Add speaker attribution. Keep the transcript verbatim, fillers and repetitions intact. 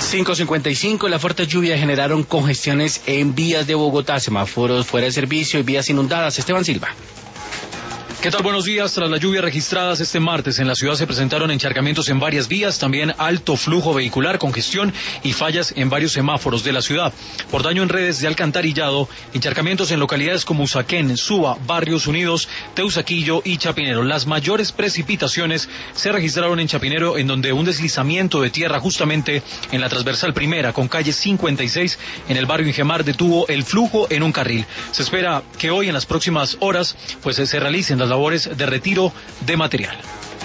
Speaker 1: cinco cincuenta y cinco, las fuertes lluvias generaron congestiones en vías de Bogotá, semáforos fuera de servicio y vías inundadas. Esteban Silva.
Speaker 2: ¿Qué tal? Buenos días. Tras las lluvias registradas este martes en la ciudad se presentaron encharcamientos en varias vías, también alto flujo vehicular, congestión y fallas en varios semáforos de la ciudad. Por daño en redes de alcantarillado, encharcamientos en localidades como Usaquén, Suba, Barrios Unidos, Teusaquillo y Chapinero. Las mayores precipitaciones se registraron en Chapinero, en donde un deslizamiento de tierra justamente en la transversal primera con calle cincuenta y seis en el barrio Ingemar detuvo el flujo en un carril. Se espera que hoy en las próximas horas pues se realicen las labores de retiro de material.